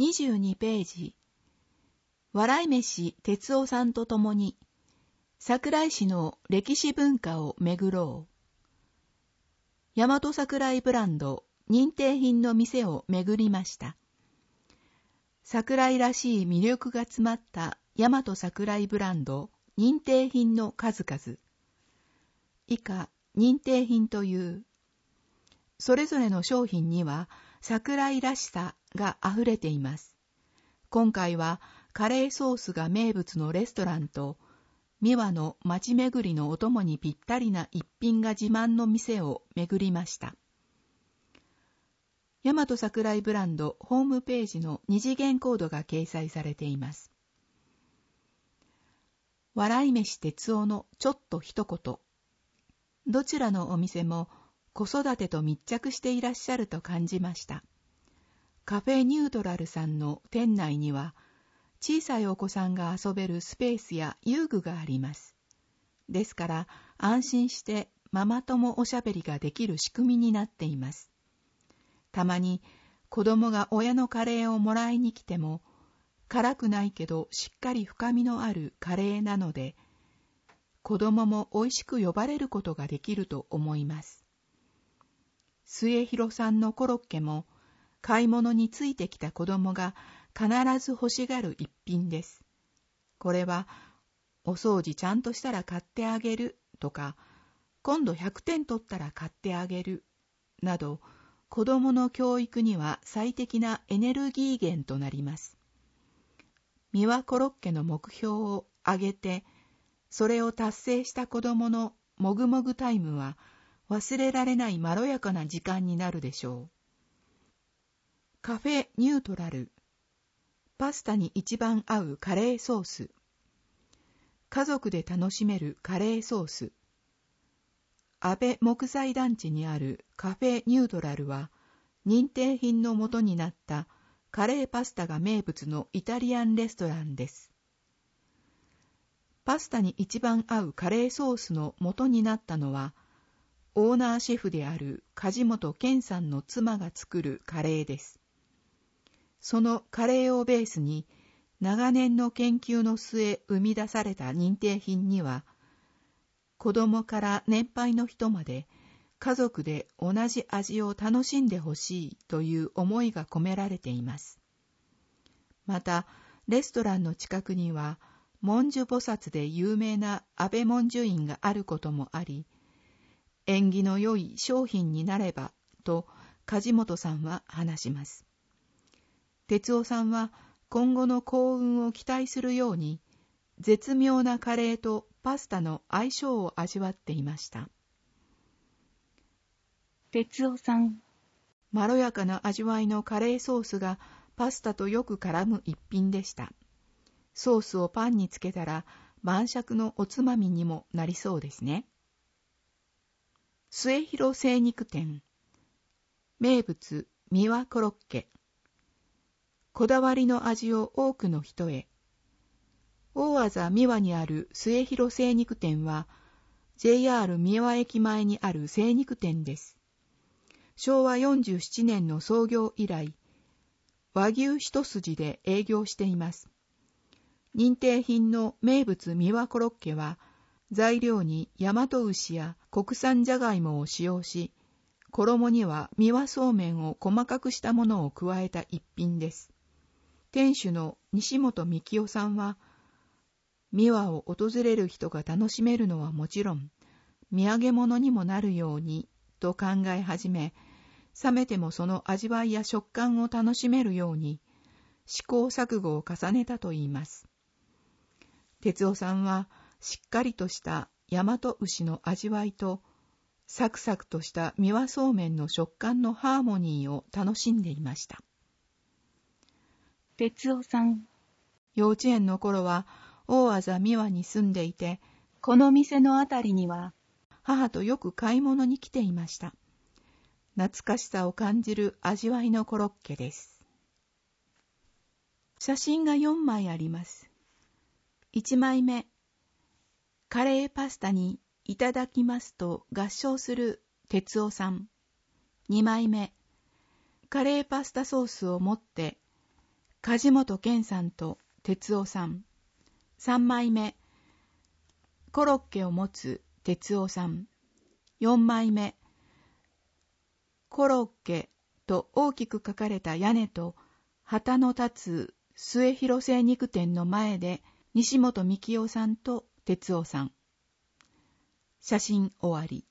22ページ。笑い飯哲夫さんと共に桜井市の歴史文化を巡ろう。大和桜井ブランド認定品の店を巡りました。桜井らしい魅力が詰まった大和桜井ブランド認定品の数々。以下、認定品という。それぞれの商品には桜井らしさがあふれています。今回はカレーソースが名物のレストランと、三輪の街巡りのお供にぴったりな一品が自慢の店を巡りました。大和桜井ブランドホームページの二次元コードが掲載されています。笑い飯哲夫のちょっと一言。どちらのお店も子育てと密着していらっしゃると感じました。カフェニュートラルさんの店内には、小さいお子さんが遊べるスペースや遊具があります。ですから安心してママ友おしゃべりができる仕組みになっています。たまに子供が親のカレーをもらいに来ても、辛くないけどしっかり深みのあるカレーなので、子供も美味しく呼ばれることができると思います。末広さんのコロッケも、買い物についてきた子供が必ず欲しがる一品です。これは、お掃除ちゃんとしたら買ってあげるとか、今度100点取ったら買ってあげるなど、子供の教育には最適なエネルギー源となります。三輪コロッケの目標を上げて、それを達成した子供のもぐもぐタイムは忘れられないまろやかな時間になるでしょう。カフェニュートラル。パスタに一番合うカレーソース。家族で楽しめるカレーソース。安倍木材団地にあるカフェニュートラルは、認定品の元になったカレーパスタが名物のイタリアンレストランです。パスタに一番合うカレーソースの元になったのは、オーナーシェフである梶本健さんの妻が作るカレーです。そのカレーをベースに、長年の研究の末生み出された認定品には、子供から年配の人まで家族で同じ味を楽しんでほしいという思いが込められています。また、レストランの近くには、文殊菩薩で有名な安倍文殊院があることもあり、縁起の良い商品になればと梶本さんは話します。哲夫さんは今後の幸運を期待するように、絶妙なカレーとパスタの相性を味わっていました。 哲夫さん。 まろやかな味わいのカレーソースがパスタとよく絡む一品でした。ソースをパンにつけたら晩酌のおつまみにもなりそうですね。末広精肉店。名物三輪コロッケ。こだわりの味を多くの人へ。大字三輪にある末広精肉店は JR 三輪駅前にある精肉店です。昭和47年の創業以来、和牛一筋で営業しています。認定品の名物三輪コロッケは、材料に大和牛や国産じゃがいもを使用し、衣には三輪そうめんを細かくしたものを加えた一品です。店主の西本幹夫さんは、三輪を訪れる人が楽しめるのはもちろん、土産物にもなるようにと考え始め、冷めてもその味わいや食感を楽しめるように、試行錯誤を重ねたといいます。哲夫さんは、しっかりとした大和牛の味わいと、サクサクとした三輪そうめんの食感のハーモニーを楽しんでいました。 哲夫さん。 幼稚園の頃は大字三輪に住んでいて、 この店のあたりには母とよく買い物に来ていました。懐かしさを感じる味わいのコロッケです。写真が4枚あります。1枚目、カレーパスタにいただきますと合唱する哲夫さん。2枚目、カレーパスタソースを持って梶本健さんと哲夫さん。3枚目、コロッケを持つ哲夫さん。4枚目、コロッケと大きく書かれた屋根と旗の立つ末広精肉店の前で西本幹夫さんと哲夫さん。写真終わり。